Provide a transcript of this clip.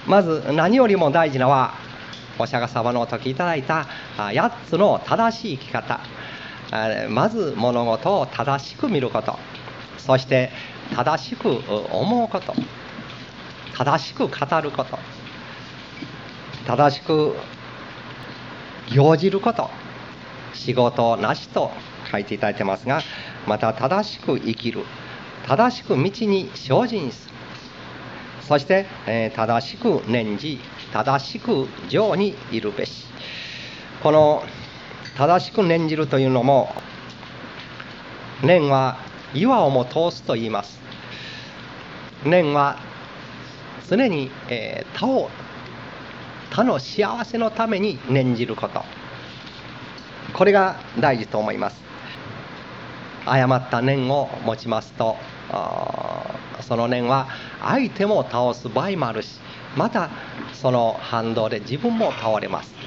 まず何よりも大事なのは、お釈迦様のお説きいただいた8つの正しい生き方。まず物事を正しく見ること、そして正しく思うこと、正しく語ること、正しく行じること、仕事なしと書いていただいてますが、また正しく生きる、正しく道に精進する、そして、正しく念じ、正しく常にいるべし。この正しく念じるというのも、念は岩をも通すと言います。念は常に、他の幸せのために念じること、これが大事と思います。誤った念を持ちますと、その念は相手も倒す場合もあるし、またその反動で自分も倒れます。